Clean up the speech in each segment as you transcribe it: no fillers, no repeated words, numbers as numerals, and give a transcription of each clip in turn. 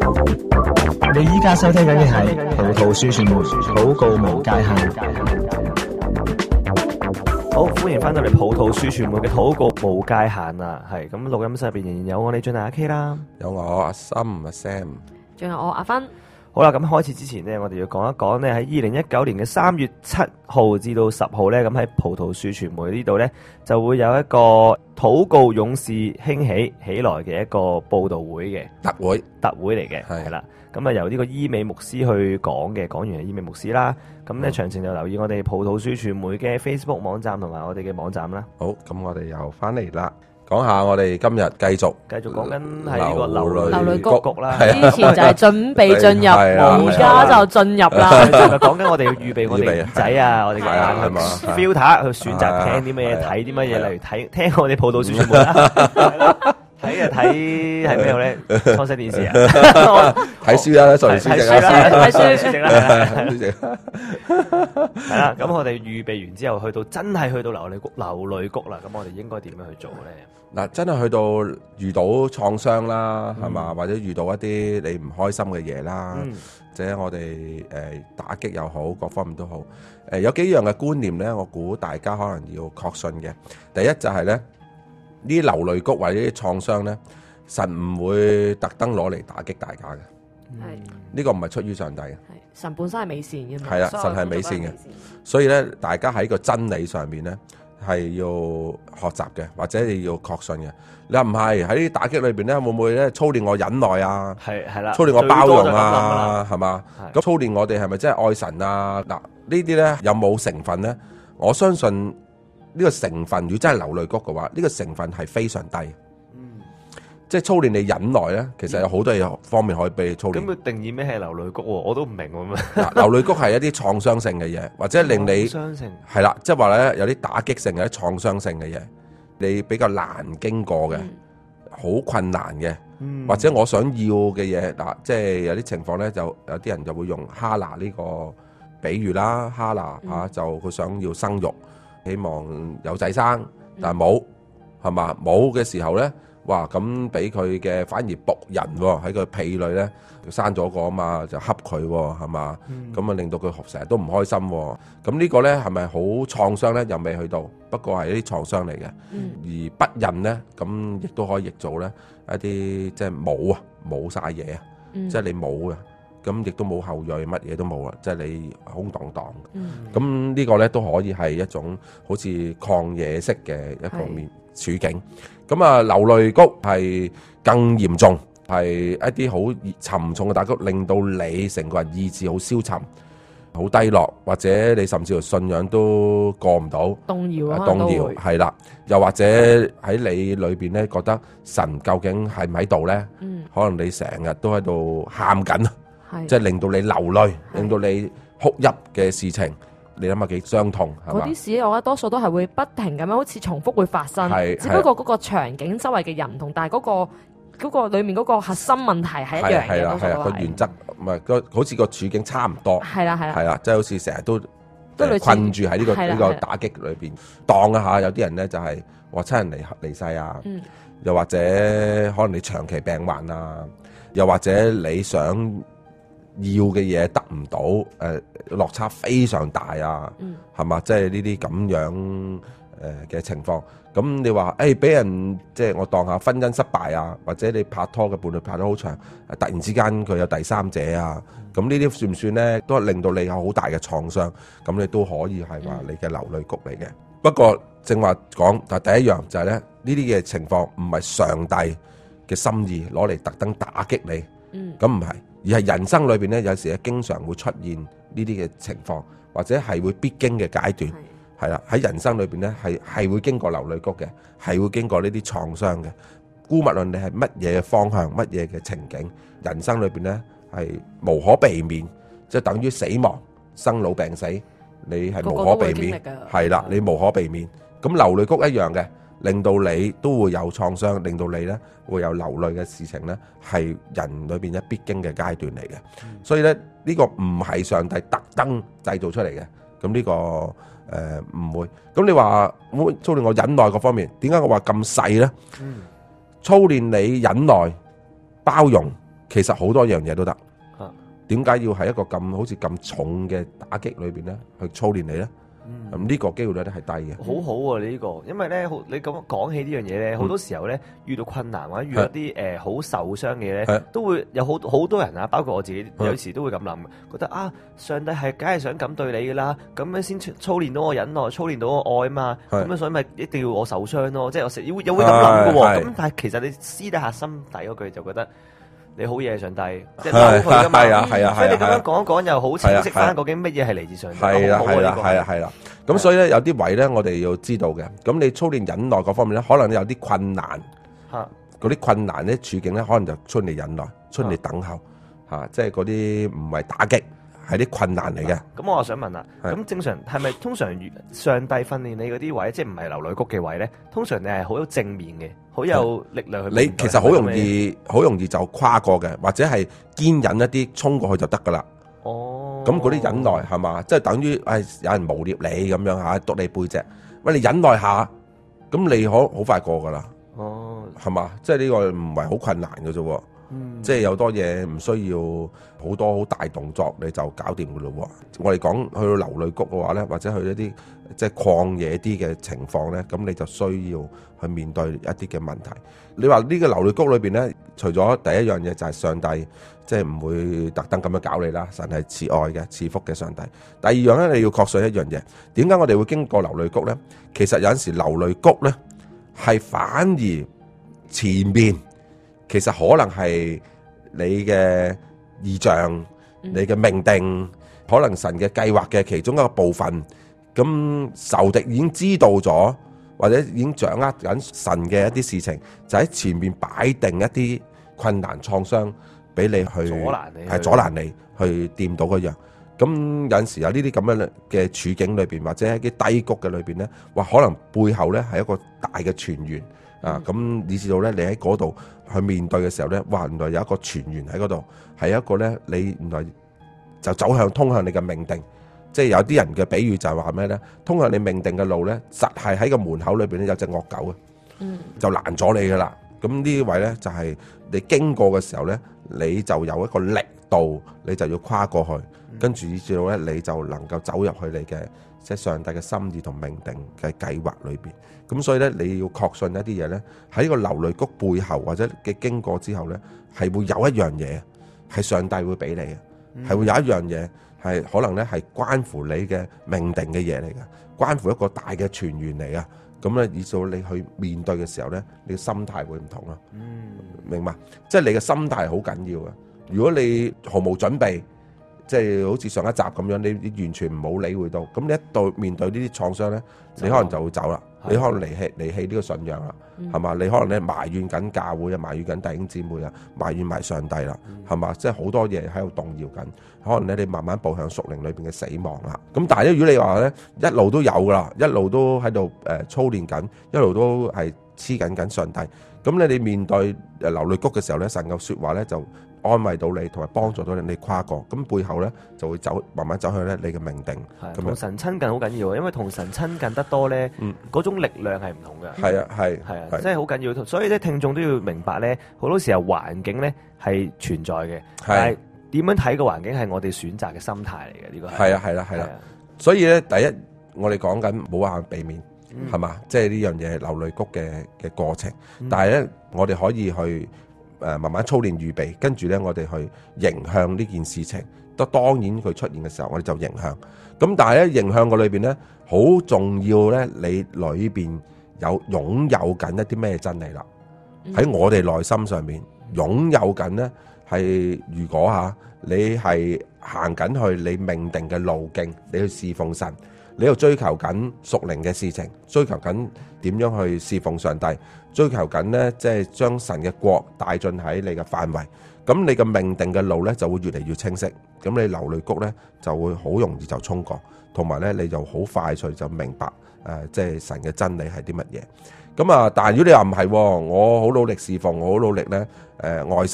你依家收聽緊嘅係葡萄樹傳媒禱告無界限。 好，歡迎翻到嚟葡萄樹傳媒嘅禱告無界限啊！係咁，錄音室入邊仍然有我哋俊達阿 K 啦， 有我阿森阿 Sam， 仲有我阿芬。 好啦，咁開始之前呢，我哋要講一講呢，喺2019年嘅3月7號至到10號呢，咁喺葡萄樹傳媒呢度呢，就會有一個禱告勇士興起來嘅一個佈道會嘅特會嚟嘅，係啦。咁啊由呢個伊美牧師去講嘅，講員係伊美牧師啦。咁呢詳情就留意我哋葡萄樹傳媒嘅 Facebook 網站同埋我哋嘅網站啦。 好，咁我哋又翻嚟啦。講下我哋今日繼續講緊係呢個流淚谷啦， 之前就係準備進入，而家就進入啦。 就講緊我哋要預備我哋耳仔啊，我哋嘅眼去 filter 去選擇聽啲乜嘢，睇啲乜嘢，例如聽我哋葡萄樹傳媒啦。睇係咩咧？康熙電視啊， 睇書啦，睇書啦，係啦。咁我哋預備完之後，真係去到流淚谷啦。咁我哋應該點樣去做咧？ 嗱，真係去到遇到創傷啦，係嘛？或者遇到一啲你唔開心嘅嘢啦，或者我哋打擊又好，各方面都好。有幾樣嘅觀念咧，我估大家可能要確信嘅。第一就係咧。呢啲流淚谷或者啲創傷咧，神唔會特登攞嚟打擊大家嘅。係呢個唔係出於上帝嘅。 神本身係美善嘅。 係啦，神係美善嘅，所以咧，大家喺個真理上面咧係要學習嘅，或者你要確信嘅。你話唔係喺啲打擊裏邊咧，會唔會咧操練我忍耐啊？係啦，操練我包容啊，係嘛？咁操練我哋係咪真係愛神啊？嗱，呢啲咧有冇成分咧？我相信。呢個成分，如果真係流淚谷嘅話，呢個成分係非常低。即係操練你忍耐咧，其實有好多嘢方面可以俾你操練。咁佢定義咩係流淚谷？我都唔明咁樣。流淚谷係一啲創傷性嘅嘢，或者令你係啦，即係話咧有啲打擊性、有啲創傷性嘅嘢，你比較難經過嘅，好困難嘅，或者我想要嘅嘢嗱，即係有啲情況咧，就有啲人就會用哈拿呢個比喻啦，哈拿嚇就佢想要生育。希望有仔生，但係冇，係嘛？冇嘅時候咧，哇！咁俾佢嘅反而僕人喺佢婢女咧，生咗個啊嘛，就恰佢，係嘛？咁啊令到佢成日都唔開心。咁呢個咧係咪好創傷咧？又未去到，不過係一啲創傷嚟嘅。而不孕咧，咁亦都可以譯做咧一啲即係冇晒嘢啊，即係你冇嘅。咁亦都冇後裔，乜嘢都冇啦，即係你空蕩蕩。咁呢個咧都可以係一種好似曠野式嘅一個處境。咁啊，流淚谷係更嚴重，係一啲好沉重嘅打擊，令到你成個人意志好消沉、好低落，或者你甚至乎信仰都過唔到，動搖係啦。又或者喺你裏邊咧，覺得神究竟係唔喺度咧？可能你成日都喺度喊緊。即係令到你流淚，令到你哭泣嘅事情，你諗下幾傷痛係嘛？ 嗰啲事我覺得多數都係會不停咁樣，好似重複會發生。只不過嗰個場景周圍嘅人唔同，但係嗰個裡面嗰個核心問題係一樣嘅。係啦，個原則唔係好似個處境差唔多。係啦，即係好似成日都困住喺呢個打擊裏邊。當一下有啲人咧就係話親人離世啊，又或者可能你長期病患啊，又或者你想要嘅嘢得唔到，落差非常大啊，係嘛？即係呢啲咁樣嘅情況。咁你話俾人即係我當下婚姻失敗啊，或者你拍拖嘅伴侶拍得好長，突然之間佢有第三者啊，咁呢啲算唔算咧？都係令到你有好大嘅創傷，咁你都可以係話你嘅流淚谷嚟嘅。不過正話講，但係第一樣就係咧，呢啲嘅情況唔係上帝嘅心意攞嚟特登打擊你，咁唔係。而係人生裏邊咧，有時咧經常會出現呢啲嘅情況，或者係會必經嘅階段，係啦。喺人生裏邊咧，係會經過流淚谷嘅，係會經過呢啲創傷嘅。姑勿論你係乜嘢嘅方向，乜嘢嘅情景，人生裏邊咧係無可避免，即係等於死亡、生老病死，你係無可避免，係啦，你無可避免。咁流淚谷一樣嘅。令到你都會有創傷，令到你咧會有流淚嘅事情咧，係人裏邊一必經嘅階段嚟嘅。所以咧呢個唔係上帝特登製造出嚟嘅。咁呢個唔會。咁你話操練我忍耐嗰方面，點解我話咁細咧？操練你忍耐包容， 其實好多樣嘢都得。點解要喺一個咁好似咁重嘅打擊裏邊咧去操練你咧？咁呢個機會率咧係低嘅。 好好喎，你呢個，因為咧，你咁講起呢樣嘢咧，好多時候咧遇到困難或者遇到啲好受傷嘅咧，都會有好多人啊，包括我自己，有時都會咁諗，覺得啊，上帝係梗係想咁對你噶啦，咁樣先操練到我忍耐，操練到我愛嘛，咁樣所以咪一定要我受傷咯，即係我又會咁諗嘅喎。咁但係其實你私底下心底嗰句就覺得。你好嘢，上帝，即係嬲佢噶嘛。所以你咁樣講一講，又好清晰翻究竟乜嘢係嚟自上帝。 係啦。咁所以咧，有啲位咧，我哋要知道嘅。咁你操練忍耐嗰方面咧，可能有啲困難。嗰啲困難咧處境咧，可能就出嚟忍耐，出嚟等候。即係嗰啲唔係打擊，係啲困難嚟嘅。咁我想問啦，咁正常係咪通常上帝訓練你嗰啲位，即係唔係流淚谷嘅位咧？通常你係好有正面嘅。好有力量去。 你其實好容易就跨過嘅，或者係堅忍一啲衝過去就得噶啦。咁嗰啲忍耐係嘛，即係等於有人誣蔑你咁樣嚇，督你背脊，喂，你忍耐下，咁你好快過噶啦。係嘛，即係呢個唔係好困難嘅啫。即係有多嘢唔需要好多好大動作你就搞掂噶咯。我哋講去到流淚谷嘅話咧，或者去一啲即係曠野啲嘅情況咧，咁你就需要去面對一啲嘅問題。你話呢個流淚谷裏邊咧，除咗第一樣嘢就係上帝即係唔會特登咁樣搞你啦，神係慈愛嘅賜福嘅上帝。第二樣咧，你要確信一樣嘢，點解我哋會經過流淚谷咧？其實有陣時流淚谷咧係反而前面。其實可能係你嘅異象，你嘅命定，可能神嘅計劃嘅其中一個部分。咁仇敵已經知道咗，或者已經掌握緊神嘅一啲事情，就喺前面擺定一啲困難創傷俾你去阻攔你去掂到嗰樣。咁有陣時有呢啲咁樣嘅處境裏邊，或者喺啲低谷嘅裏邊咧，哇！可能背後咧係一個大嘅泉源。咁以至到咧，你喺嗰度去面對嘅時候咧，哇！原來有一個泉源喺嗰度，係一個咧，你原來就通向你嘅命定。即係有啲人嘅比喻就係話咩咧？通向你命定嘅路咧，實係喺個門口裏邊咧有隻惡狗啊，就攔咗你噶啦。咁呢位咧就係你經過嘅時候咧，你就有一個力度，你就要跨過去，跟住以至到咧，你就能夠走入去你嘅即係上帝嘅心意同命定嘅計劃裏邊。咁所以咧，你要確信一啲嘢咧，喺個流淚谷背後或者嘅經過之後咧，係會有一樣嘢係上帝會俾你嘅，係會有一樣嘢係可能咧係關乎你嘅命定嘅嘢嚟嘅，關乎一個大嘅泉源嚟嘅。咁咧，以至到你去面對嘅時候咧，你嘅心態會唔同咯。明白？即係你嘅心態好緊要嘅。如果你毫無準備，即係好似上一集咁樣，你完全唔好理會到，咁你一到面對呢啲創傷咧，你可能就會走啦，你可能離棄呢個信仰啦，係嘛？你可能咧埋怨緊教會啊，埋怨緊弟兄姊妹啊，埋怨埋上帝啦，係嘛？即係好多嘢喺度動搖緊，可能咧你慢慢步向屬靈裏邊嘅死亡啦。咁但係咧，如果你話咧一路都有噶啦，一路都喺度操練緊，一路都係黐緊上帝，咁你面對流淚谷嘅時候咧，神嘅説話咧就安慰到你，同埋幫助到你跨過，咁背後咧就會慢慢走向咧你嘅命定。 同神親近好緊要，因為同神親近得多咧，嗰種力量係唔同嘅。 係啊， 真係好緊要。所以咧，聽眾都要明白咧，好多時候環境咧係存在嘅，但係點樣睇個環境係我哋選擇嘅心態嚟嘅。呢個係啦。所以咧，第一我哋講緊冇話避免，係嘛？即係呢樣嘢係流淚谷嘅過程，但係咧我哋可以去慢慢操練預備，跟住咧我哋去迎向呢件事情。當然佢出現嘅時候，我哋就迎向。咁但係咧迎向個裏邊咧，好重要咧，你裏邊擁有緊一啲咩真理啦？喺我哋內心上面擁有緊咧，係如果你係行緊去你命定嘅路徑，你去侍奉神，你又追求緊屬靈嘅事情，追求緊點樣去侍奉上帝，追求緊呢，即係將神嘅國帶進喺你嘅範圍。咁你嘅命定嘅路呢就會越嚟越清晰。咁你流淚谷呢就會好容易就衝過，同埋呢你就好快脆就明白即係神嘅真理係啲乜嘢。咁但係如果你話唔係，我好努力侍奉，我好努力呢愛神，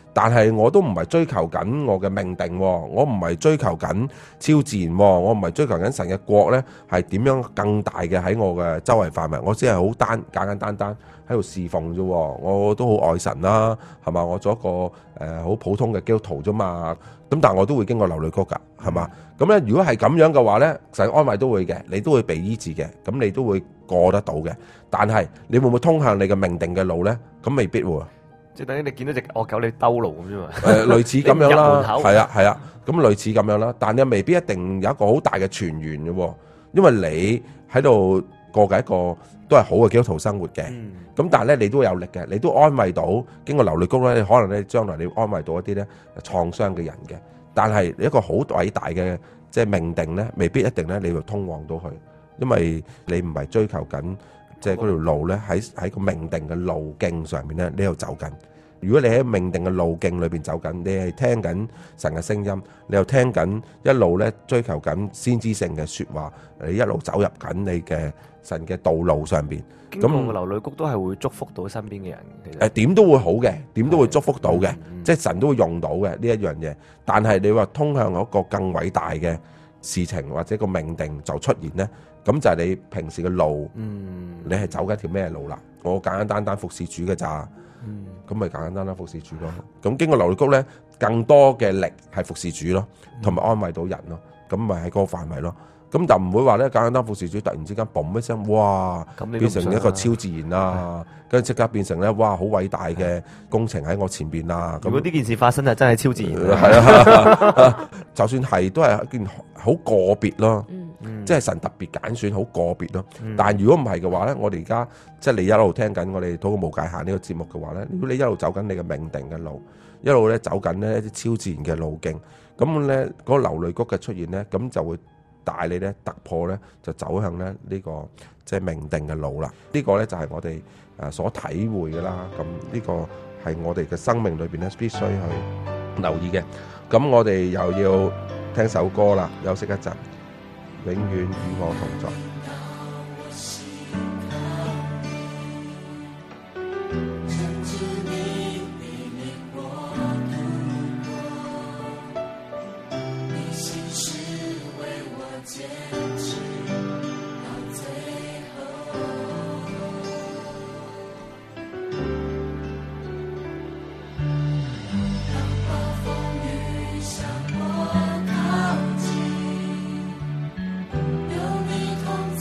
但係我都唔係追求緊我嘅命定，我唔係追求緊超自然，我唔係追求緊神嘅國呢係點樣更大嘅喺我嘅周圍範圍，我只係好簡簡單單喺度侍奉啫，我都好愛神啦，係嘛？我做一個好普通嘅基督徒啫嘛，咁但係我都會經過流淚谷㗎，係嘛？咁咧如果係咁樣嘅話呢，神安慰都會嘅，你都會被醫治嘅，咁你都會過得到嘅。但係你會唔會通向你嘅命定嘅路呢？咁未必喎。 即係等於你見到隻惡狗你兜路咁啫嘛。 類似咁樣啦，係啊，咁類似咁樣啦。但你未必一定有一個好大嘅泉源嘅喎，因為你喺度過緊一個都係好嘅基督徒生活嘅。咁但係咧，你都有力嘅，你都安慰到經過流淚谷咧，可能咧將來你安慰到一啲咧創傷嘅人嘅。但係一個好偉大嘅即係命定咧，未必一定咧你會通往到去，因為你唔係追求緊。即係嗰條路咧，喺個命定嘅路徑上面咧，你又走緊。如果你喺命定嘅路徑裏邊走緊，你係聽緊神嘅聲音，你又聽緊一路咧追求緊先知性嘅説話，你一路走入緊你嘅神嘅道路上邊。 咁流淚谷都係會祝福到身邊嘅人。其實點都會好嘅，點都會祝福到嘅，即係神都會用到嘅呢一樣嘢。但係你話通向一個更偉大嘅事情或者個命定就出現咧。咁就係你平時嘅路，你係走緊條咩路啦？我簡簡單單服侍主嘅咋，咁咪簡簡單單服侍主咯。咁經過流淚谷咧，更多嘅力係服侍主咯，同埋安慰到人咯。咁咪喺嗰個範圍咯。咁就唔會話咧簡簡單服侍主，突然之間嘣一聲，哇，變成一個超自然啦，跟住即刻變成咧，哇，好偉大嘅工程喺我前邊啦。 如果呢件事發生就真係超自然係啊，就算係都係一件好個別咯。即係神特別揀選好個別咯，但係如果唔係嘅話咧，我哋而家即係你一路聽緊我哋禱告無界限呢個節目嘅話咧，如果你一路走緊你嘅命定嘅路，一路咧走緊呢一啲超自然嘅路徑，咁咧嗰個流淚谷嘅出現咧，咁就會帶你咧突破咧，就走向咧呢個即係命定嘅路啦。呢個咧就係我哋所體會嘅啦。咁呢個係我哋嘅生命裏邊咧必須去留意嘅。咁我哋又要聽首歌啦，休息一陣。永遠與我同在。 有你同在。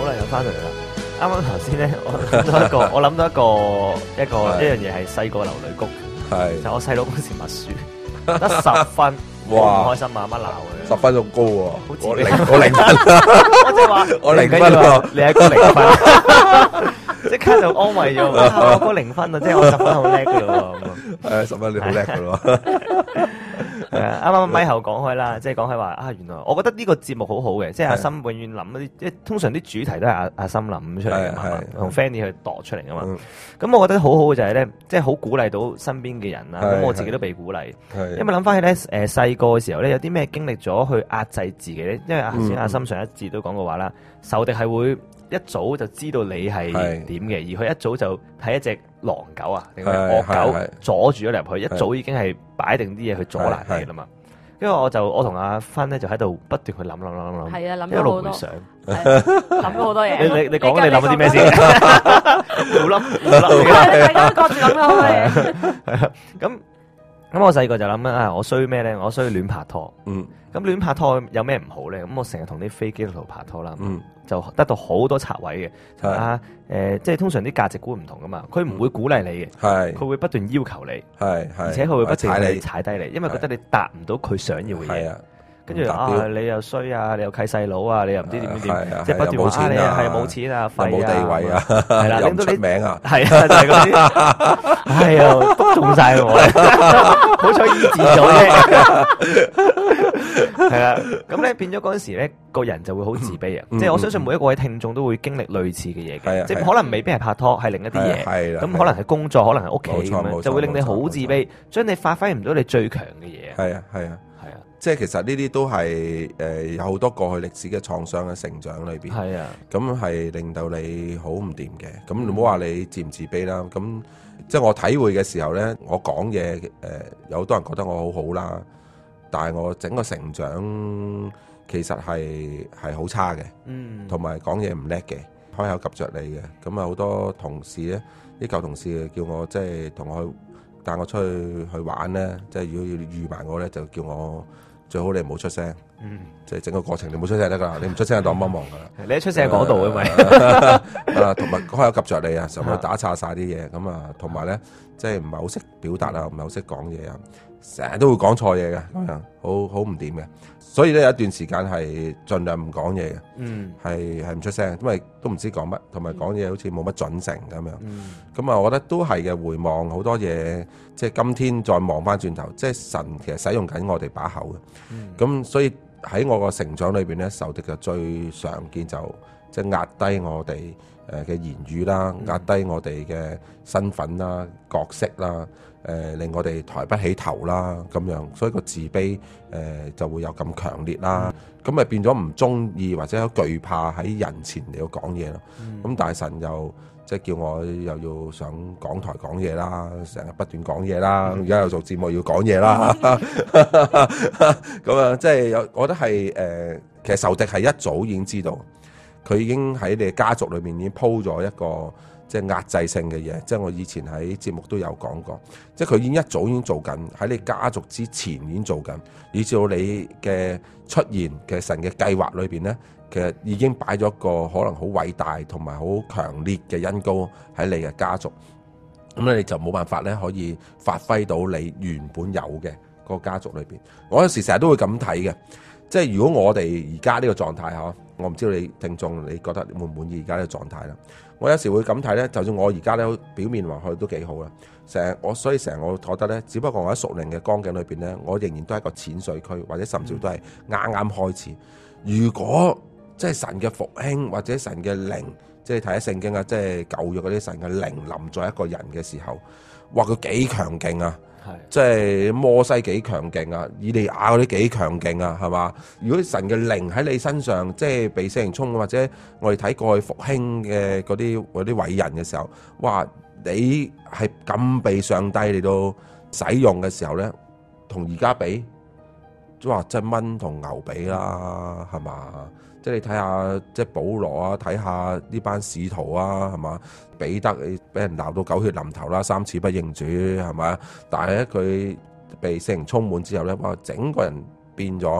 好啦，又翻嚟啦。啱啱頭先咧，我諗到一樣嘢係細個流淚谷，係就我細佬嗰時默書得10分，哇，唔開心啊，乜鬧佢？10分仲高喎，我0分，我就話我0分喎，你係個0分。即刻就安慰咗，我個0分啊，即係我10分好叻噶咯喎。 10分你好叻噶咯。 啱啱咪後講開啦，即係講開話啊，原來我覺得呢個節目好好嘅，即係阿森永遠諗嗰啲，即係通常啲主題都係阿森諗出嚟嘅嘛，同 Fanny 去度出嚟噶嘛。咁我覺得好好嘅就係咧，即係好鼓勵到身邊嘅人啦。咁我自己都被鼓勵，因為諗翻起咧，細個嘅時候咧，有啲咩經歷咗去壓制自己咧？因為頭先阿森上一節都講過話啦，仇敵係會一早就知道你係點嘅，而佢一早就睇一隻狼狗啊，定係惡狗阻住咗你入去，一早已經係擺定啲嘢去阻攔你啦嘛。跟住我同阿芬咧就喺度不斷去諗， 係啊，諗一路回想， 諗咗好多嘢。 你講你諗咗啲咩先？冇諗， 大家各自諗咗好多嘢。 係啊，咁我細個就諗啊，我衰咩咧？我衰亂拍拖。咁亂拍拖有咩唔好咧？咁我成日同啲非基督徒拍拖啦，就得到好多拆位嘅。即係通常啲價值觀唔同噶嘛，佢唔會鼓勵你嘅，佢會不斷要求你，而且佢會不斷踩低你，因為覺得你達唔到佢想要嘅嘢。跟住你又衰啊，你又契細佬啊，你又唔知點，即係不斷話你係冇錢啊，廢啊，冇地位啊，係啦，令到你出名啊，係啊，就係嗰啲，係啊，篤中晒我，好彩醫治咗啫，係啦，咁咧變咗嗰陣時咧，個人就會好自卑啊，即係我相信每一個位聽眾都會經歷類似嘅嘢嘅，即係可能未必係拍拖，係另一啲嘢，咁可能係工作，可能係屋企咁樣，就會令你好自卑，將你發揮唔到你最強嘅嘢。 係啊，係啊。即係其實呢啲都係有好多過去歷史嘅創傷嘅成長裏邊，係啊，咁係令到你好唔掂嘅。咁唔好話你自唔自卑啦。咁即係我體會嘅時候咧，我講嘢有好多人覺得我好好啦，但係我整個成長其實係好差嘅，同埋講嘢唔叻嘅，開口及着你嘅。咁啊好多同事咧，啲舊同事叫我即係同我帶我出去玩咧，即係如果要預埋我咧，就叫我。最好你唔好出聲，即係整個過程你唔好出聲得噶啦，你唔出聲就當幫忙噶啦。 你一出聲講到因為同埋開口及着你啊，上去打岔晒啲嘢，咁啊，同埋咧即係唔係好識表達啊，唔係好識講嘢啊，成日都會講錯嘢嘅，咁樣好唔掂嘅。所以咧有一段時間係盡量唔講嘢嘅，係唔出聲，因為都唔知講乜，同埋講嘢好似冇乜準繩咁樣。咁啊，我覺得都係嘅。回望好多嘢，即係今天再望翻轉頭，即係神其實使用緊我哋把口嘅。咁所以喺我個成長裏邊咧，仇敵就最常見就即係壓低我哋嘅言語啦，壓低我哋嘅身份啦、角色啦。令我哋抬不起頭啦，咁樣，所以個自卑就會有咁強烈啦，咁咪變咗唔中意或者懼怕喺人前嚟到講嘢咯。咁大神又即係叫我又要上講台講嘢啦，成日不斷講嘢啦，而家又做節目要講嘢啦，咁啊，即係我覺得係其實仇敵係一早已經知道，佢已經喺你家族裏面已經鋪咗一個。即係壓制性嘅嘢，即係我以前喺節目都有講過，即係佢已經一早已經做緊，喺你家族之前已經做緊，以至到你嘅出現嘅神嘅計劃裏邊咧，其實已經擺咗一個可能好偉大同埋好強烈嘅恩膏喺你嘅家族，咁咧你就冇辦法咧可以發揮到你原本有嘅個家族裏邊。我有時成日都會咁睇嘅，即係如果我哋而家呢個狀態嗬，我唔知道你聽眾你覺得滿唔滿意而家呢個狀態啦。我有時會咁睇咧，就算我而家咧表面話去都幾好啦，所以成日我覺得咧，只不過我喺屬靈嘅光景裏邊咧，我仍然都係一個淺水區，或者甚至都係啱啱開始。如果即係神嘅復興或者神嘅靈，即係睇下聖經啊，即係舊約嗰啲神嘅靈臨在一個人嘅時候，哇佢幾強勁啊！即係摩西幾強勁啊，以利亞嗰啲幾強勁啊，係嘛？如果神嘅靈喺你身上，即係被聖靈充，或者我哋睇過去復興嘅嗰啲偉人嘅時候，哇！你係咁被上帝嚟到使用嘅時候咧，同而家比，哇！即係蚊同牛比啦，係嘛？即係你睇下，即係保羅啊，睇下呢班使徒啊，係嘛？彼得俾人鬧到狗血淋頭啦，3次不認主，係咪？但係咧佢被聖靈充滿之後咧，哇！整個人變咗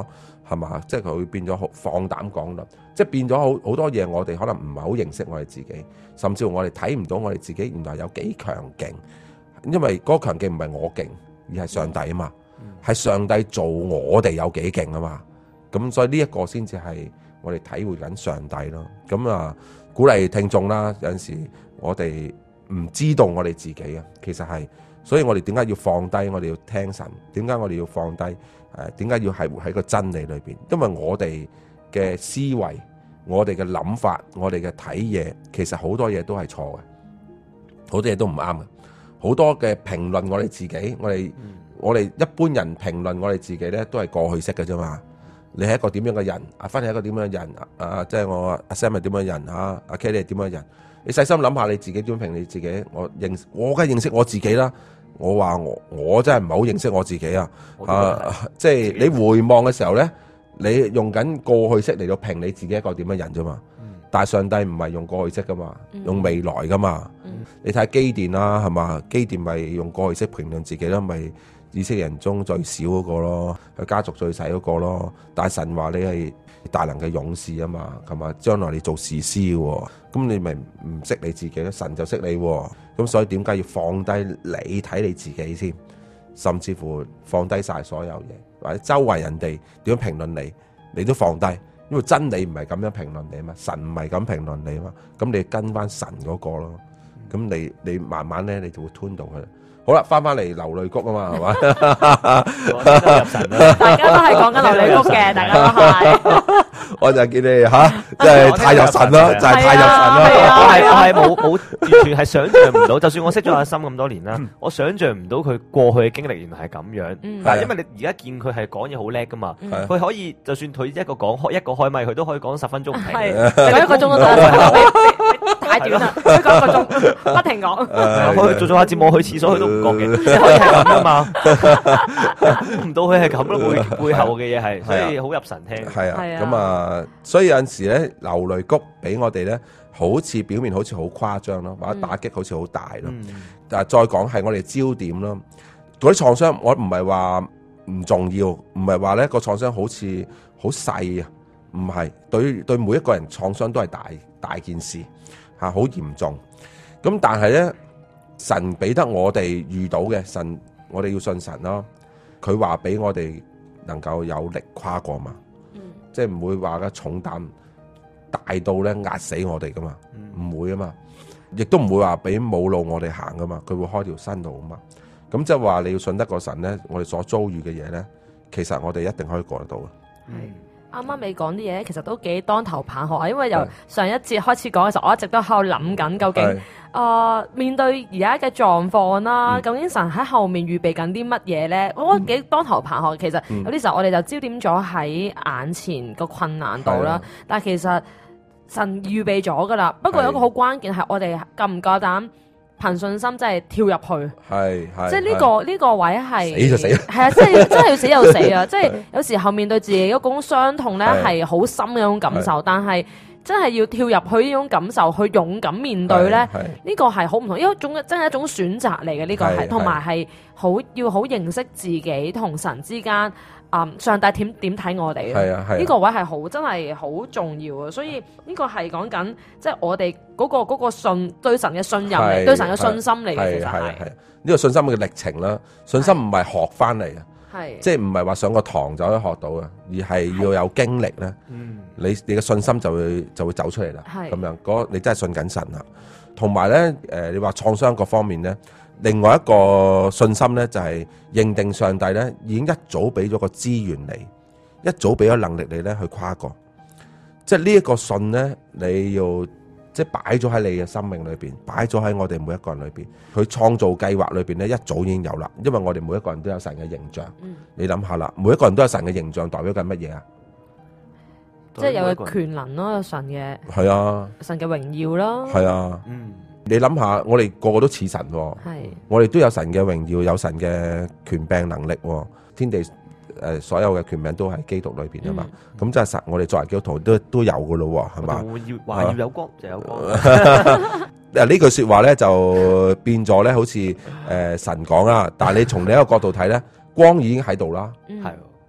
係嘛？即係佢會變咗好放膽講論，即係變咗好多嘢，我哋可能唔係好認識我哋自己，甚至乎我哋睇唔到我哋自己原來有幾強勁，因為嗰個強勁唔係我勁，而係上帝啊嘛，係上帝做我哋有幾勁啊嘛，咁所以呢一個先至係我哋體會緊上帝咯。咁啊，鼓勵聽眾啦，有陣時我哋唔知道我哋自己啊，其實係，所以我哋點解要放低？我哋要聽神，點解我哋要放低？點解要係活喺個真理裏邊？因為我哋嘅思維、我哋嘅諗法、我哋嘅睇嘢，其實好多嘢都係錯嘅，好多嘢都唔啱嘅，好多嘅評論我哋自己，我哋一般人評論我哋自己咧，都係過去式嘅啫嘛。你係一個點樣嘅人？阿芬係一個點樣嘅人？即係我阿 Sam 係點樣嘅人？阿 Kelly 係點樣嘅人？你細心諗下你自己點評你自己？我梗係認識我自己啦。我話我真係唔係好認識我自己啊！即係你回望嘅時候咧，你用緊過去式嚟到評你自己一個點樣人啫嘛。但係上帝唔係用過去式噶嘛，用未來噶嘛。你睇基甸啦，係嘛？基甸咪用過去式評論自己啦，咪以色列人中最少嗰個咯，佢家族最細嗰個咯。但係神話你係大能嘅勇士啊嘛，係嘛？將來你做士師喎，咁你咪唔識你自己咧，神就識你喎。咁所以點解要放低你睇你自己先，甚至乎放低晒所有嘢，或者周圍人哋點樣評論你，你都放低，因為真理唔係咁樣評論你啊嘛，神唔係咁評論你啊嘛，咁你跟翻神嗰個咯，咁你慢慢咧你就會吞到佢。好啦，翻嚟流淚谷啊嘛，係嘛？ 入神啦， 大家都係講緊流淚谷嘅，大家都係。 我就見你吓，即係太入神啦，就係太入神啦。 我係冇完全係想象唔到，就算我識咗阿森咁多年啦，我想象唔到佢過去嘅經歷原來係咁樣。但係因為你而家見佢係講嘢好叻噶嘛，佢可以就算佢一個開咪，佢都可以講10分鐘唔停， 講1個鐘都得。太短啦，佢講1個鐘，不停講。 佢做下節目，去廁所佢都唔覺嘅，即係可以係咁噶嘛。估唔到佢係咁咯，背後嘅嘢係，所以好入神聽。 係啊，咁啊，所以有陣時咧，流淚谷俾我哋咧，好似表面好似好誇張咯，或者打擊好似好大咯。但係再講係我哋焦點咯。嗰啲創傷，我唔係話唔重要，唔係話咧個創傷好似好細啊，唔係，對每一個人創傷都係大件事。好嚴重，咁但係咧，神俾得我哋遇到嘅神，我哋要信神咯。佢話俾我哋能夠有力跨過嘛，即係唔會話嘅重擔大到咧壓死我哋噶嘛，唔會啊嘛，亦都唔會話俾冇路我哋行噶嘛，佢會開條新路啊嘛。咁即係話你要信得過神咧，我哋所遭遇嘅嘢咧，其實我哋一定可以過得到嘅。 啱啱你講啲嘢，其實都幾當頭棒喝啊！因為由上一節開始講嘅時候，我一直都喺度諗緊，究竟面對而家嘅狀況啦，究竟神喺後面預備緊啲乜嘢咧？我覺得幾當頭棒喝。其實有啲時候我哋就焦點咗喺眼前個困難度啦，但係其實神預備咗噶啦。不過有一個好關鍵係我哋夠唔夠膽憑信心真係跳入去，即係呢個位係死就死， 係啊，即係真係要死就死啊！即係有時候面對自己嗰種傷痛咧，係好深嘅一種感受，但係真係要跳入去呢種感受，去勇敢面對咧，呢個係好唔同，一種真係一種選擇嚟嘅。呢個係同埋係要好認識自己同神之間。上帝點睇我哋？呢個位係好真係好重要啊！所以呢個係講緊即係我哋嗰個信對神嘅信任嚟，對神嘅信心嚟嘅。其實係呢個信心嘅歷程啦。信心唔係學翻嚟嘅，即係唔係話上個堂就可以學到嘅，而係要有經歷咧。你嘅信心就會走出嚟啦。咁樣你真係信緊神啦。同埋咧，你話創傷各方面咧。另外一個信心咧，就係認定上帝咧已經一早俾咗個資源你，一早俾咗能力你咧去跨過。即係呢一個信咧，你要即係擺咗喺你嘅生命裏邊，擺咗喺我哋每一個人裏邊。佢創造計劃裏邊咧，一早已經有啦。因為我哋每一個人都有神嘅形象。你諗下啦，每一個人都有神嘅形象，代表緊乜嘢啊？ 即係有嘅權能咯，有神嘅係啊， 神嘅榮耀咯， 係啊，你諗下，我哋個個都似神，我哋都有神嘅榮耀，有神嘅權柄能力，天地所有嘅權柄都喺基督裏邊啊嘛。咁即係神，我哋作為基督徒都有噶咯，係嘛？ 話要有光就有光。 呢句說話咧就變咗咧，好似神講啦。但係你從另一個角度睇咧，光已經喺度啦，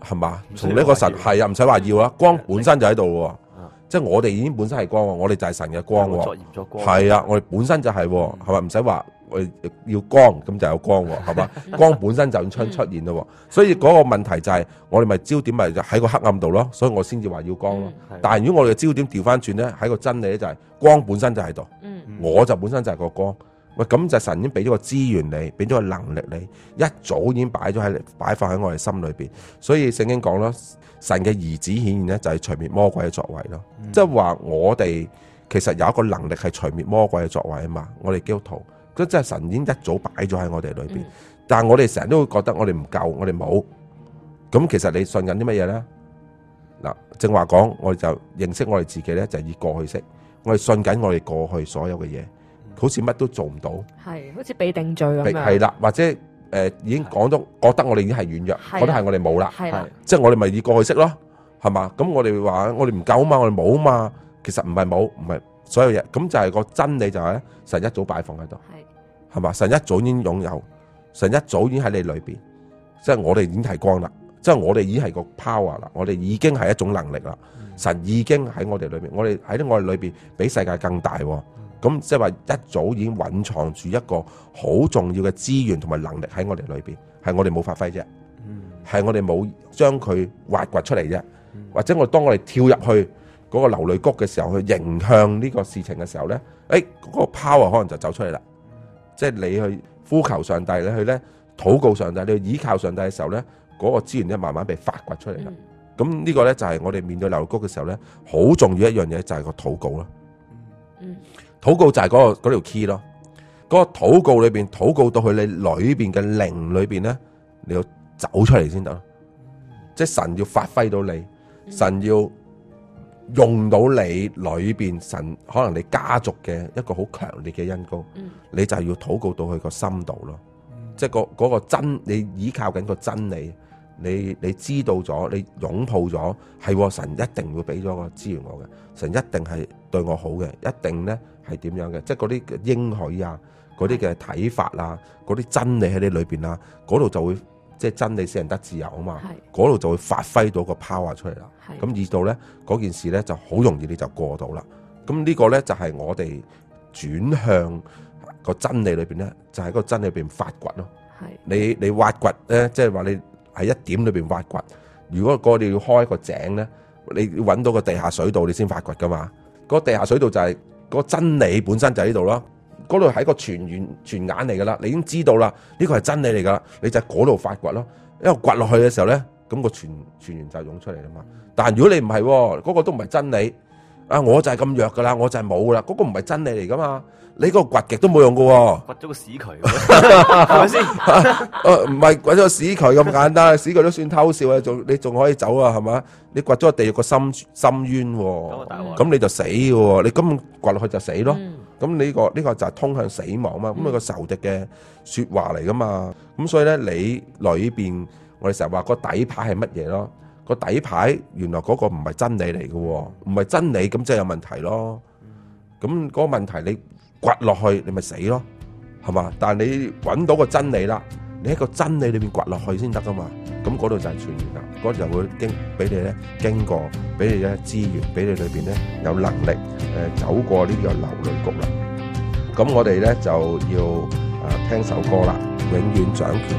係嘛？同呢個神係啊，唔使話要啦，光本身就喺度喎。即係我哋已經本身係光喎，我哋就係神嘅光喎。係啊，我哋本身就係喎，係咪？唔使話我哋要光咁就有光喎，係嘛？光本身就已經出現咯。所以嗰個問題就係我哋咪焦點咪喺個黑暗度咯，所以我先至話要光咯。但係如果我哋嘅焦點調翻轉咧，喺個真理咧就係光本身就喺度，我就本身就係個光。喂，咁就神已經俾咗個資源你，俾咗個能力你，一早已經擺放喺我哋心裏邊。所以聖經講咯，神嘅兒子顯現咧就係除滅魔鬼嘅作為咯。即係話我哋其實有一個能力係除滅魔鬼嘅作為啊嘛。我哋基督徒，即係神已經一早擺咗喺我哋裏邊。但係我哋成日都會覺得我哋唔夠，我哋冇。咁其實你信緊啲乜嘢咧？嗱，正話講，我哋就認識我哋自己咧，就係以過去式。我哋信緊我哋過去所有嘅嘢。好似乜都做唔到，係好似被定罪咁樣， 係啦，或者已經講到覺得我哋已經係軟弱，覺得係我哋冇啦，即係我哋咪以過去式咯，係嘛？咁我哋話我哋唔夠啊嘛，我哋冇啊嘛，其實唔係冇，唔係所有嘢，咁就係個真理就係咧，神一早擺放喺度，係嘛？神一早已經擁有，神一早已經喺你裏邊，即係我哋已經係光啦，即係我哋已經係個 power 啦，我哋已經係一種能力啦，神已經喺我哋裏邊，我哋喺我哋裏邊比世界更大。咁即係話一早已經蘊藏住一個好重要嘅資源同埋能力喺我哋裏邊，係我哋冇發揮啫，係我哋冇將佢挖掘出嚟啫，或者當我哋跳入去嗰個流淚谷嘅時候，去迎向呢個事情嘅時候咧，嗰個 power 可能就走出嚟啦。即係你去呼求上帝，你去咧禱告上帝，你去倚靠上帝嘅時候咧，嗰個資源咧慢慢被發掘出嚟啦。咁呢個咧就係我哋面對流淚谷嘅時候咧，好重要一樣嘢就係個禱告咯。禱告就係嗰條 key 咯，嗰個禱告裏邊，禱告到去你裏邊嘅靈裏邊咧，你要走出嚟先得咯。即係神要發揮到你，神要用到你裏邊，神可能你家族嘅一個好強烈嘅恩膏，你就係要禱告到去個心度咯。即係嗰個真，你依靠緊個真理，你知道咗，你擁抱咗，係神一定會俾咗個資源我嘅，神一定係對我好嘅，一定咧。係點樣嘅？即係嗰啲應許啊，嗰啲嘅睇法啊，嗰啲真理喺你裏邊啊，嗰度就會即係真理使人得自由啊嘛。嗰度就會發揮到個 power 出嚟啦。咁以到咧嗰件事咧就好容易你就過到啦。咁呢個咧就係我哋轉向個真理裏邊咧，就喺個真理裏邊發掘咯。你挖掘咧，即係話你喺一點裏邊挖掘。如果我哋要開一個井咧，你要揾到個地下水道，你先發掘噶嘛。嗰個地下水道就係。個真理本身就喺度咯，嗰度係一個全眼嚟噶啦，你已經知道啦，呢個係真理嚟噶啦，你就喺嗰度發掘咯，因為掘落去嘅時候咧，咁個全源就湧出嚟啦嘛。但係如果你唔係，嗰個都唔係真理，啊我就係咁弱噶啦，我就係冇噶啦，嗰個唔係真理嚟噶嘛，你嗰個掘極都冇用噶， 掘咗個屎渠，係咪先？ 唔係掘咗個屎渠咁簡單，屎渠都算偷笑啊，你仲可以走啊，係嘛？你掘咗個地獄個深淵，咁你就死嘅，你根本掘落去就死咯。咁呢個就係通向死亡嘛。咁係個仇敵嘅說話嚟噶嘛。咁所以咧，你裏邊我哋成日話個底牌係乜嘢咯？個底牌原來嗰個唔係真理嚟嘅，唔係真理，咁即係有問題咯。咁嗰個問題你掘落去，你咪死咯，係嘛？但係你揾到個真理啦，你喺個真理裏邊掘落去先得噶嘛。咁嗰度就係全源啦，嗰度就會俾你咧經過，俾你咧資源，俾你裏邊咧有能力走過呢個流淚谷啦。咁我哋咧就要聽首歌啦，永遠掌權。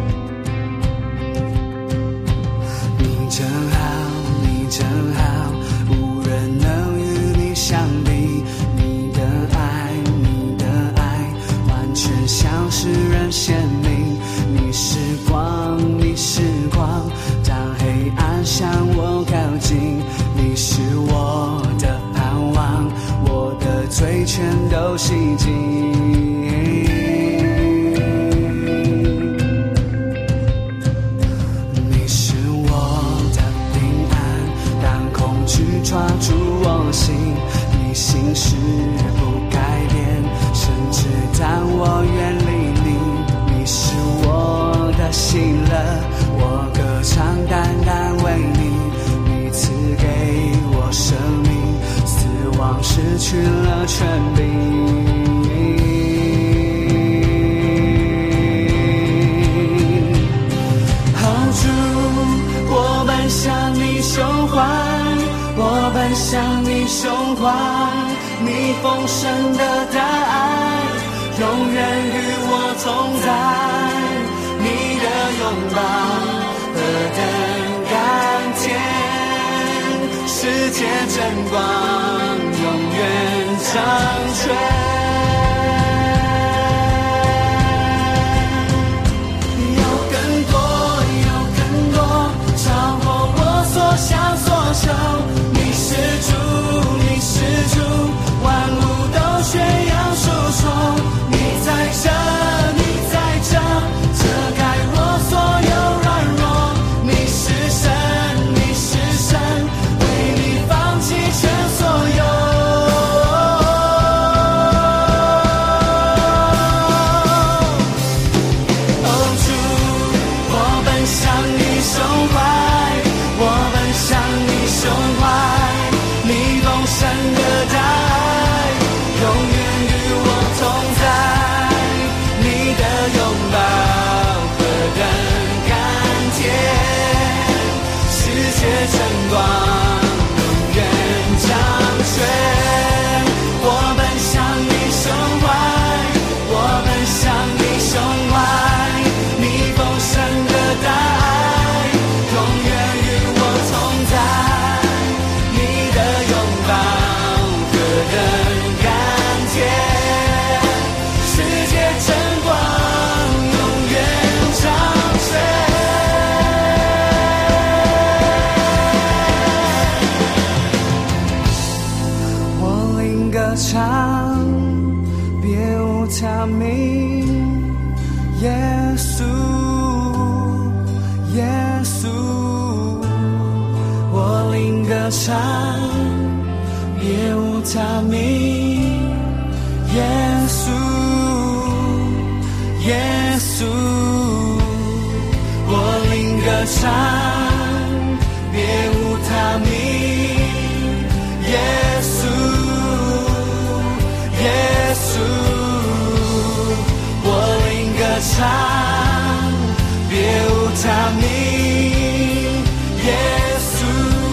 你真好，你真好，無人能與你相比。你的愛完全像是人鮮明。你是光，你是光，當黑暗向我靠近。你是我的盼望，我的罪全都洗淨。你是我的平安，當恐懼抓住我心，你心事不改變，甚至當我遠離你，你是我的喜樂，我歌唱單單為你，你賜給我生命，死亡失去了權柄。好主，我們豐盛的大愛，永遠與我同在。你的擁抱何等甘甜，世界真光永遠長存。想所求，你是主，你是主，萬物都宣揚述說，你在這，你在這，遮蓋我所有軟弱。你是神，你是神，為你放棄全所有。哦主，我奔向你胸懷。向你胸懷，你豐盛的大愛，永遠與我同在。你的擁抱何等甘甜，世界真光永遠長存。我奔向你胸懷，我奔向你胸懷，你豐盛的大愛，永遠唱，別無他名，耶穌，耶穌，我靈歌唱，別無他名，耶穌，耶穌，我靈歌唱，別無他名，耶穌。耶穌，我靈歌唱，別無他名。耶穌，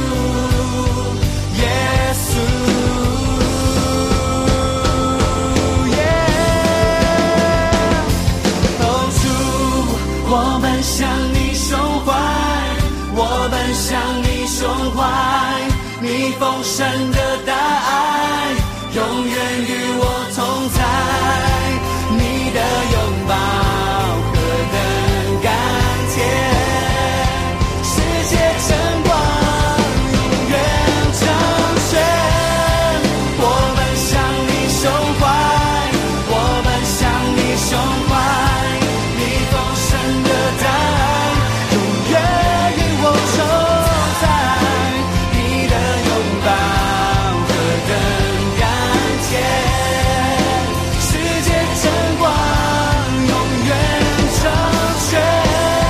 耶穌，哦主，我奔向你胸懷，我奔向你胸懷，你豐盛的大愛。永遠與我同在，你的擁抱何等甘甜，世界真光永遠長存。我奔向你胸懷，我奔向你胸懷，你豐盛的大愛，永遠與我同在，你的擁抱何等世界真光永遠長存。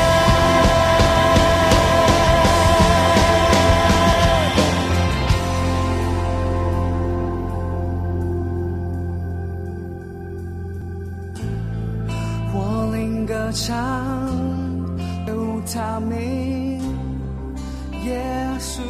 我靈歌唱，有他名，耶穌。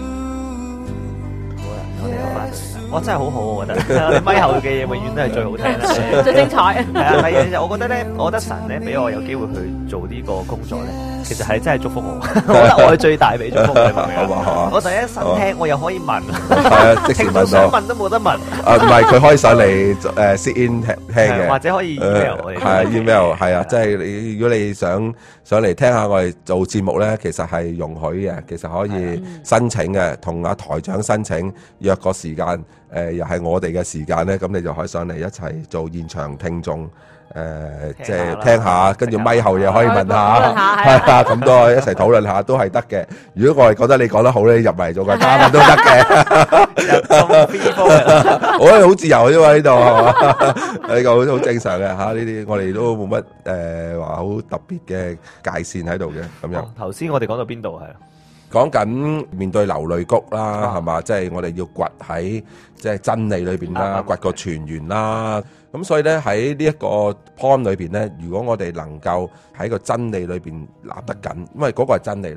哇，真係好好，我覺得。你咪後嘅嘢永遠都係最好聽啦， 最精彩。 係啊，係啊，我覺得咧，我覺得神咧俾我有機會去做呢個工作咧，其實係真係祝福我。我覺得我係最大俾祝福你，明唔明啊？我第一身聽，我又可以問， 即時問到， 想問都冇得問。 唔係，佢可以上嚟sit in 聽嘅， 或者可以 email 我哋。 係 email 係啊，即係你如果你想上嚟聽下我哋做節目咧，其實係容許嘅，其實可以申請嘅，同阿台長申請約個時間。又係我哋嘅時間咧，咁你就可以上嚟一齊做現場聽眾，即係聽下，跟住咪後又可以問下，係啊，咁都一齊討論下都係得嘅。如果我係覺得你講得好咧，入嚟做個嘉賓都得嘅。我哋好自由啫嘛，呢度係嘛？呢個好正常嘅嚇，呢啲我哋都冇乜話好特別嘅界線喺度嘅咁樣。 頭先我哋講到邊度係？ 講緊面對流淚谷啦，係嘛？即係我哋要掘喺即係真理裏邊啦，掘個泉源啦。咁所以咧喺呢一個 point 裏邊咧，如果我哋能夠喺個真理裏邊立得緊，因為嗰個係真理咯。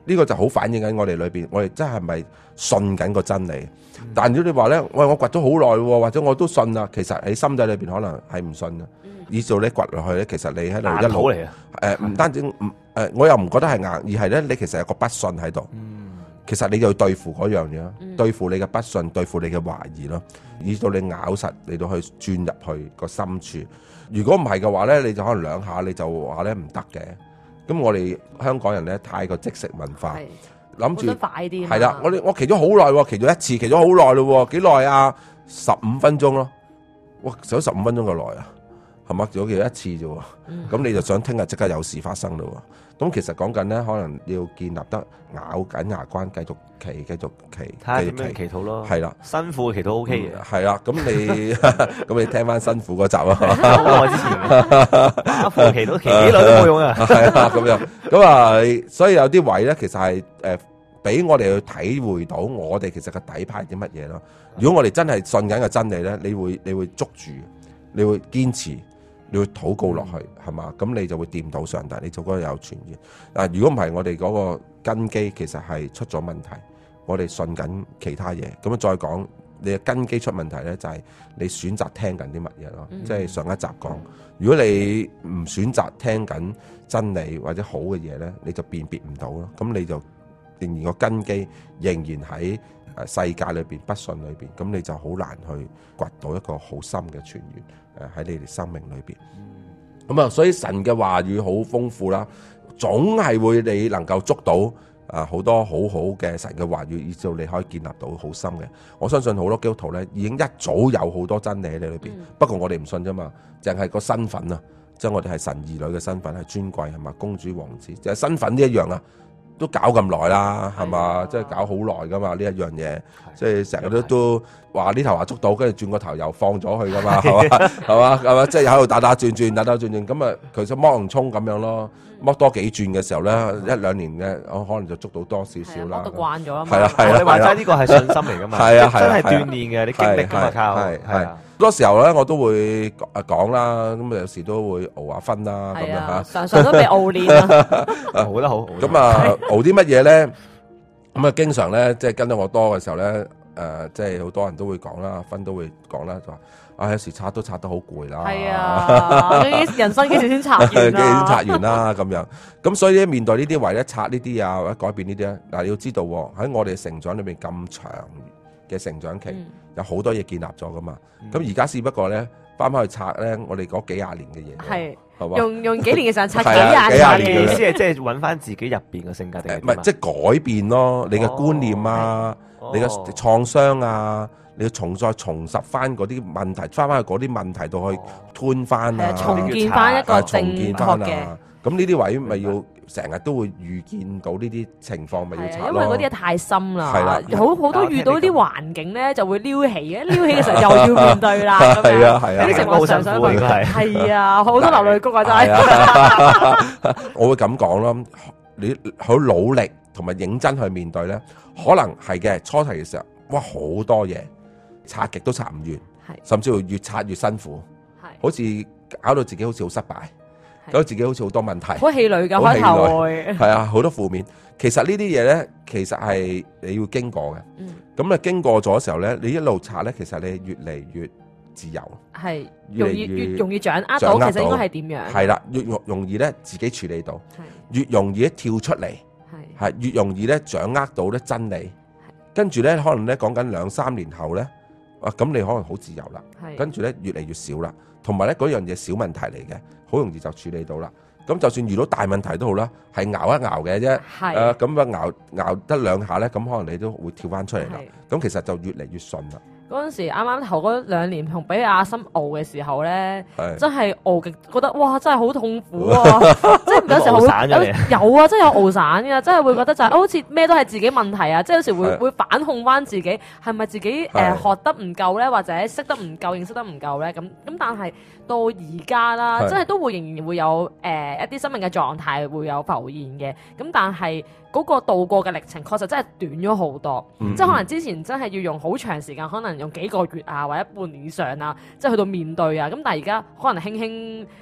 呢個就好反映緊我哋裏邊，我哋真係咪信緊個真理？但如果你話咧，喂，我掘咗好耐喎，或者我都信啦，其實喺心底裏邊可能係唔信嘅。以至你掘落去咧，其實你喺度一路唔單止我又唔覺得係硬，而係咧你其實有個不信喺度。其實你就要對付嗰樣嘢，對付你嘅不信，對付你嘅懷疑咯，以至你咬實嚟到去鑽入去個深處。如果唔係嘅話咧，你就可能兩下你就話咧唔得嘅。咁我哋香港人咧太過即食文化，諗住快啲。 係啦，我騎咗好耐喎，騎咗一次，騎咗好耐咯喎，幾耐啊？15分鐘咯，哇，騎咗15分鐘咁耐啊，係嘛？只騎咗一次啫喎，咁你就想聽日即刻有事發生咯喎。咁其實講緊咧，可能要建立得咬緊牙關，繼續騎，繼續騎， 睇下點樣祈禱咯。 係啦， 辛苦嘅祈禱 OK 嘅。 係啦，咁你咁你聽翻辛苦嗰集啊。 好耐之前嘅，打副祈禱祈幾耐都冇用啊。 係啊，咁樣咁啊，所以有啲位咧，其實係俾我哋去體會到我哋其實個底牌係啲乜嘢咯。如果我哋真係信緊個真理咧，你會捉住，你會堅持。你會禱告落去，係嘛？咁你就會掂到上帝，你就覺得有傳言。但如果唔係，我哋嗰個根基其實係出咗問題。我哋信緊其他嘢，咁再講你嘅根基出問題咧，就係你選擇聽緊啲乜嘢咯。即係上一集講，如果你唔選擇聽緊真理或者好嘅嘢咧，你就辨別唔到咯。咁你就仍然個根基仍然喺世界裏邊不信裏邊，咁你就好難去掘到一個好深嘅泉源。喺你哋生命裏邊，咁啊，所以神嘅話語好豐富啦，總係會你能夠捉到好多好好嘅神嘅話語，以至你可以建立到好深嘅。我相信好多基督徒咧已經一早有好多真理喺你裏邊，不過我哋唔信啫嘛，淨係個身份啊，即係我哋係神兒女嘅身份係尊貴係嘛，公主王子，就係身份呢一樣啊。都搞咁耐啦，係嘛？即係搞好耐噶嘛呢一樣嘢，即係成日都話呢頭話捉到，跟住轉個頭又放咗去噶嘛，係嘛？係嘛？即係喺度打轉，咁啊，其實剝洋葱咁樣咯，剝多幾轉嘅時候咧，1-2年咧，我可能就捉到多少少啦。都慣咗啦嘛。係啦， 你話齋呢個係信心嚟噶嘛？係啊，真係鍛鍊嘅，你經歷噶嘛靠。係。 好多時候咧，我都會講啦，咁有時都會熬下分啦，咁樣嚇。 常都被熬練啊， 熬得好。 咁啊，熬啲乜嘢咧？咁啊，經常咧，即係跟得我多嘅時候咧，即係好多人都會講啦，分都會講啦，就話有時拆都拆得好攰啦。係啊，人生幾時先拆完啊？幾時先拆完啦？咁樣。咁所以咧，面對呢啲位咧，拆呢啲啊，或者改變呢啲咧，嗱，你要知道喺我哋成長裏面咁長嘅成長期，有好多嘢建立咗噶嘛。咁而家只不過咧，翻去拆咧，我哋嗰幾廿年嘅嘢，係嘛？ 用幾年嘅時間拆幾廿年嘅意思係即係揾翻自己入邊嘅性格定係點啊？ 唔係，即係改變咯，你嘅觀念啊，你嘅創傷啊，你要重拾翻嗰啲問題，翻去嗰啲問題度去吞翻啊， 重建翻一個正確嘅。 咁呢啲位咪要成日都會預見到呢啲情況，咪要拆咯。 因為嗰啲嘢太深啦，係啦，好多遇到啲環境咧就會撩起嘅時候又要面對啦。 係啊係啊， 呢啲情況常常會係啊，好多流淚谷啊真係。 我會咁講咯，你好努力同埋認真去面對咧，可能係嘅初期嘅時候，哇好多嘢拆極都拆唔完，甚至乎越拆越辛苦，好似搞到自己好似好失敗。覺得自己好似好多問題， 好氣餒㗎開頭會係啊，好多負面。其實呢啲嘢咧，其實係你要經過嘅。咁啊，經過咗嘅時候咧，你一路拆咧，其實你越嚟越自由， 係越容易掌握到其實應該係點樣。 係啦，越容易咧自己處理到，越容易咧跳出嚟，係越容易咧掌握到咧真理。跟住咧，可能咧講緊2-3年後咧，咁你可能好自由啦。跟住咧越嚟越少啦，同埋咧嗰樣嘢小問題嚟嘅。好容易就處理到啦，咁就算遇到大問題都好啦，係熬一熬嘅啫，咁啊熬得2下咧，咁可能你都會跳翻出嚟啦，咁其實就越嚟越順啦。 嗰陣時啱啱頭嗰2年同俾阿森熬嘅時候咧，真係熬極覺得哇真係好痛苦啊！即係有時候有啊，真係有熬散嘅，真係會覺得就係好似咩都係自己問題啊！即係有時會反控翻自己，係咪自己學得唔夠咧，或者識得唔夠，認識得唔夠咧？咁但係到而家啦，真係都會仍然會有一啲生命嘅狀態會有浮現嘅。咁但係嗰個度過嘅歷程確實真係短咗好多，即係可能之前真係要用好長時間，可能用幾個月啊，或者半年以上啊，即係去到面對啊。咁但係而家可能輕輕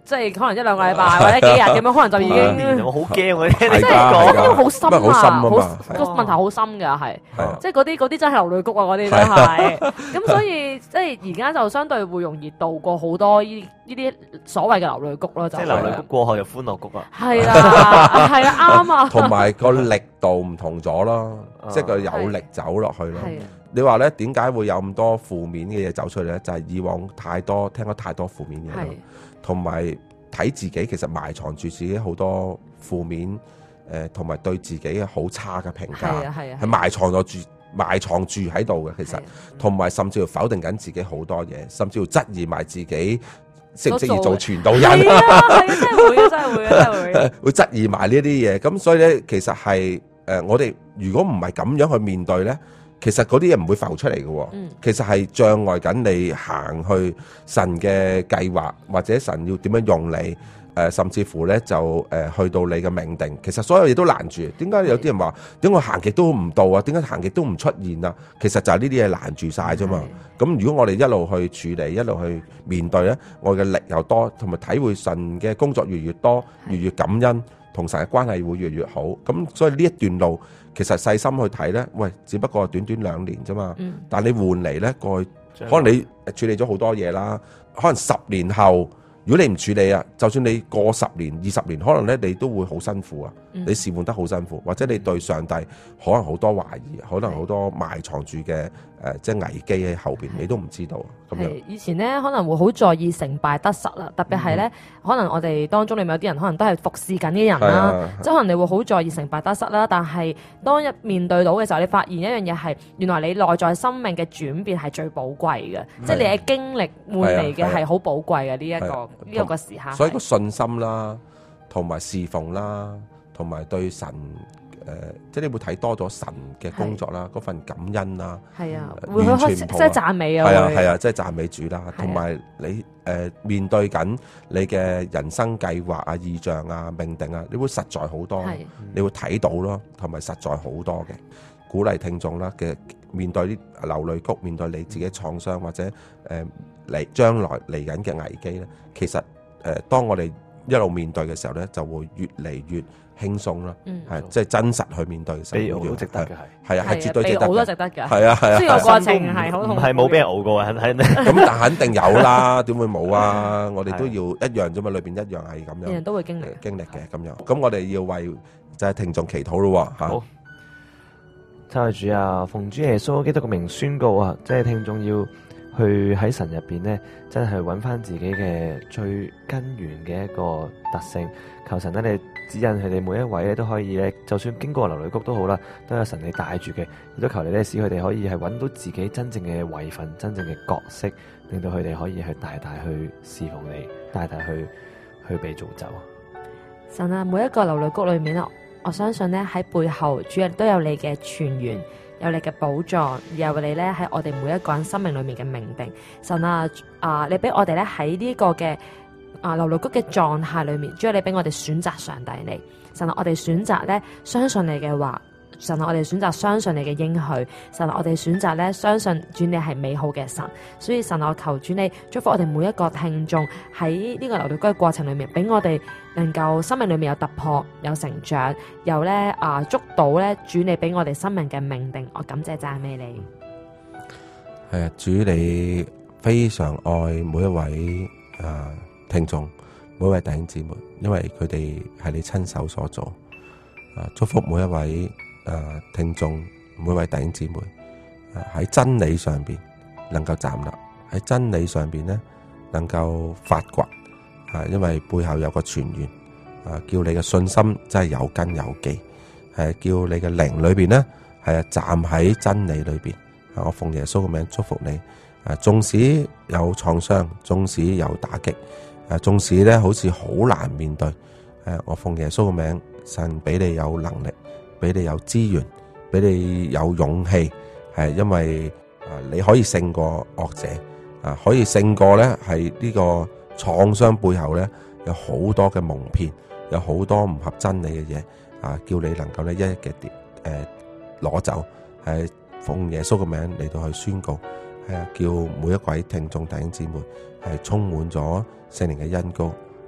即係可能1-2個禮拜或者幾日咁樣，可能就已經我好驚嗰啲， 即係講好深啊， 個問題好深㗎，係即係嗰啲真係流淚谷啊，嗰啲真係。咁所以即係而家就相對會容易渡過好多呢啲所謂嘅流淚谷咯，就即係流淚谷過後就歡樂谷啊。 係啦，係啊，啱啊。 同埋個力度唔同咗咯，即係佢有力走落去咯。你話咧點解會有咁多負面嘅嘢走出嚟咧？就係以往聽咗太多負面嘢咯，同埋睇自己其實埋藏住自己好多負面同埋對自己好差嘅評價，係埋藏住喺度嘅。其實同埋甚至乎否定緊自己好多嘢，甚至乎質疑埋自己適唔適宜做傳道人。 係啊，真係會嘅，真係會嘅，真係會。 會質疑埋呢啲嘢，咁所以咧，其實係我哋如果唔係咁樣去面對咧，其實嗰啲嘢唔會浮出嚟嘅。其實係障礙緊你行去神嘅計劃，或者神要點樣用你，甚至乎咧就去到你嘅命定。其實所有嘢都攔住。點解有啲人話點解我行極都唔到啊？點解行極都唔出現啊？其實就係呢啲嘢攔住晒啫嘛。咁如果我哋一路去處理，一路去面對咧，我嘅力又多，同埋體會神嘅工作越多，越感恩，同神嘅關係會越好。咁所以呢一段路，其實細心去睇咧，喂，只不過短短2年啫嘛。但你換嚟咧，過去可能你處理咗好多嘢啦。可能10年後，如果你唔處理啊，就算你過10年、20年，可能咧你都會好辛苦啊。你侍奉得好辛苦，或者你對上帝可能好多懷疑，可能好多埋藏住嘅即係危機喺後邊，你都唔知道咁樣。 以前咧可能會好在意成敗得失啦，特別係咧，可能我哋當中裏面有啲人可能都係服侍緊啲人啦，即係可能你會好在意成敗得失啦。但係當一面對到嘅時候，你發現一樣嘢係，原來你內在生命嘅轉變係最寶貴嘅，即係你嘅經歷換嚟嘅係好寶貴嘅呢一個時刻。 所以個信心啦，同埋侍奉啦，同埋對神即係你會睇多咗神嘅工作啦，嗰份感恩啦， 係啊，會即係讚美啊， 係啊，即係讚美主啦，同埋你面對緊你嘅人生計劃啊、意象啊、命定啊，你會實在好多，你會睇到咯，同埋實在好多嘅鼓勵聽眾啦嘅面對啲流淚谷，面對你自己創傷或者將來嚟緊嘅危機咧，其實當我哋一路面對嘅時候咧，就會越嚟越輕鬆啦，係即係真實去面對嘅時候， 好值得嘅係係絕對值得， 好多值得嘅， 係啊係啊， 呢個過程係好唔係冇俾人熬過啊，係咩？ 咁但肯定有啦，點會冇啊？我哋都要一樣啫嘛，裏邊一樣係咁樣， 人都會經歷嘅咁樣。咁我哋要為就係聽眾祈禱咯嚇。 好，親愛主啊，奉主耶穌基督嘅名宣告啊，即係聽眾要去喺神入邊咧，真係揾翻自己嘅最根源嘅一個特性。求神咧，你指引佢哋每一位咧，都可以咧，就算經過流淚谷都好啦，都有神你帶住嘅。亦都求你咧，使佢哋可以係揾到自己真正嘅位份、真正嘅角色，令到佢哋可以去大大去侍奉你，大大去被造就。 神啊，每一個流淚谷裏面咧，我相信咧喺背後，主日都有你嘅泉源，有你嘅寶藏，有你咧喺我哋每一個人生命裏面嘅命定。神啊，你俾我哋咧喺呢個嘅流淚谷嘅狀態裏面，主啊，你俾我哋選擇上帝你。神啊，我哋選擇咧相信你嘅話。神啊，我哋選擇相信你嘅應許。神啊，我哋選擇咧相信主你係美好嘅神。所以神啊，我求主你祝福我哋每一個聽眾喺呢個流淚谷嘅過程裏面，俾我哋能夠生命裏面有突破、有成長，有咧捉到咧主你俾我哋生命嘅命定。我感謝讚美你。 係啊，主你非常愛每一位聽眾，每一位弟兄姊妹，因為佢哋係你親手所做。祝福每一位聽眾，每位弟兄姊妹喺真理上邊能夠站立，喺真理上邊咧能夠發掘，因為背後有個泉源，叫你嘅信心真係有根有基，叫你嘅靈裏邊咧係站喺真理裏邊。我奉耶穌嘅名祝福你。縱使有創傷，縱使有打擊，縱使咧好似好難面對，我奉耶穌嘅名，神俾你有能力，俾你有資源，俾你有勇氣，係因為你可以勝過惡者，可以勝過咧係呢個創傷背後咧有好多嘅蒙騙，有好多唔合真理嘅嘢，叫你能夠咧一一嘅攞走，係奉耶穌嘅名嚟到去宣告。叫每一位聽眾弟兄姊妹係充滿咗聖靈嘅恩膏，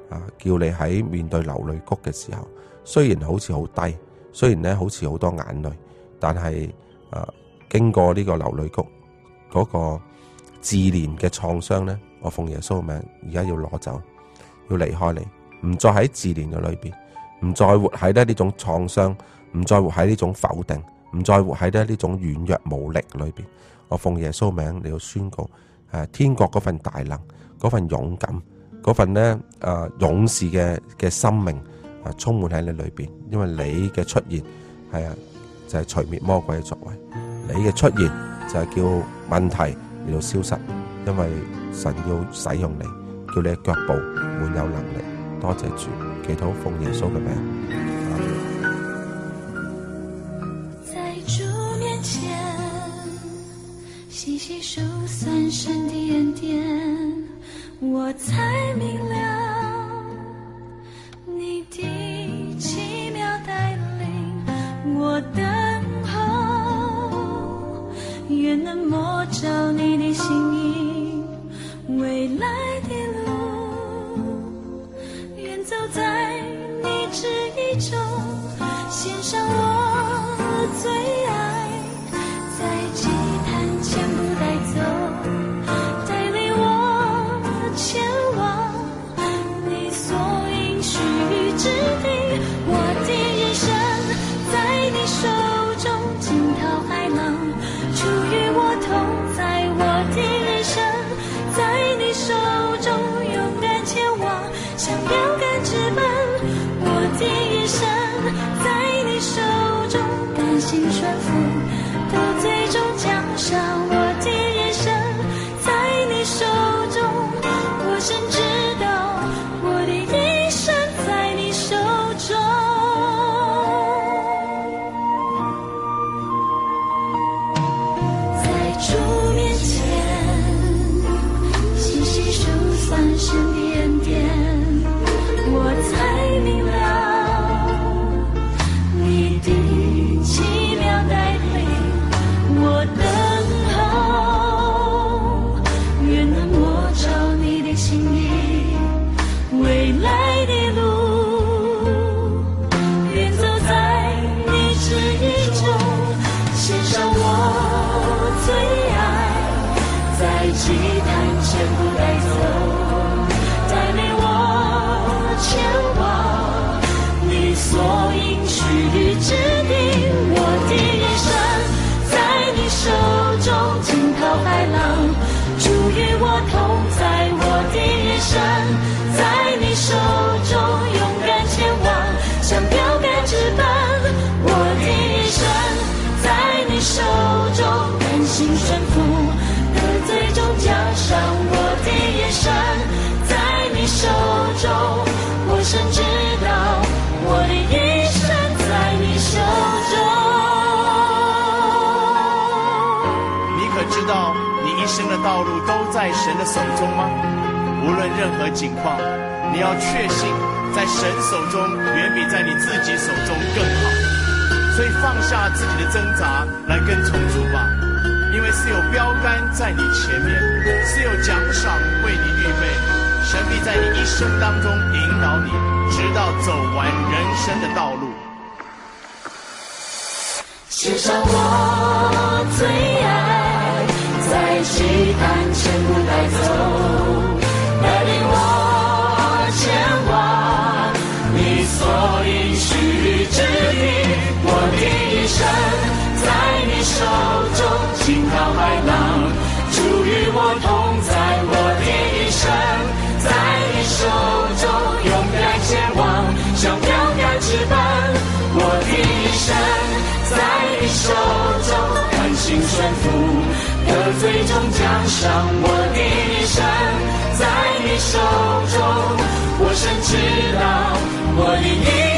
叫你喺面對流淚谷嘅時候，雖然好似好低，雖然咧好似好多眼淚，但係經過呢個流淚谷嗰個自憐嘅創傷咧，我奉耶穌嘅名，而家要攞走，要離開你，唔再喺自憐嘅裏邊，唔再活喺呢種創傷，唔再活喺呢種否定，唔再活喺呢種軟弱無力裏邊。我奉耶穌名，你要宣告天國嗰份大能，嗰份勇敢，嗰份咧勇士嘅生命充滿喺你裏邊，因為你嘅出現就係除滅魔鬼嘅作為，你嘅出現就係叫問題嚟到消失，因為神要使用你，叫你嘅腳步滿有能力。多謝主，祈禱奉耶穌嘅名。 在主面前細細數算神的恩典，我才明了你的奇妙帶領，我等候願能摸着你的心意，未來的路願走在你旨意中，獻上我最愛，在祭壇前不帶走，帶領我前往你所應許之地，我的人生在你手中驚濤駭浪，主與我同在，我的人生在你手中勇敢前往，像標杆直奔，我的人生在你手中甘心順服，到最終獎賞，我的人生在你手中，我深知道我的一生在你手中。在主面前細細數算神的恩典，我才明了你的奇妙帶領，我等候願能摸着你的心意，未來的路願走在你旨意中，獻上我最愛，在祭壇前不帶走，帶領我前往你所應許之地，我的人生在你手中驚濤駭浪，主與我同在，我的人生在你手中勇敢前往，像標杆直奔，我的人生在你手中甘心順服，得最終獎賞，我的人生在你手中，我深知道我的一生在你手中。 你可知道你一生的道路都在神的手中嗎？無論任何境況，你要確信在神手中遠比在你自己手中更好，所以放下自己的掙扎來跟從主吧，因為是有標杆在你前面，是有獎賞為你預備，神必在你一生當中引導你，直到走完人生的道路。 獻上我最愛，在祭壇前不帶走，帶領我前往你所應許之地，我的一生在你手中驚濤駭浪，主與我同在，我的一生在你手中勇敢前往，像標杆直奔，我的一生在你手中甘心順服，得最終獎賞，我的一生在你手中，我深知道我的一